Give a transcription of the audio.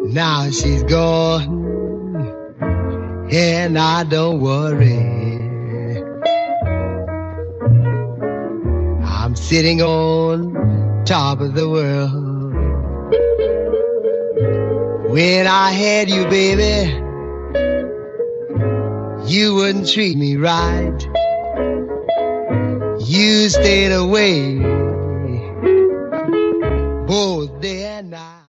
Now she's gone, and I don't worry. I'm sitting on top of the world. When I had you, baby, you wouldn't treat me right. You stayed away both day and night.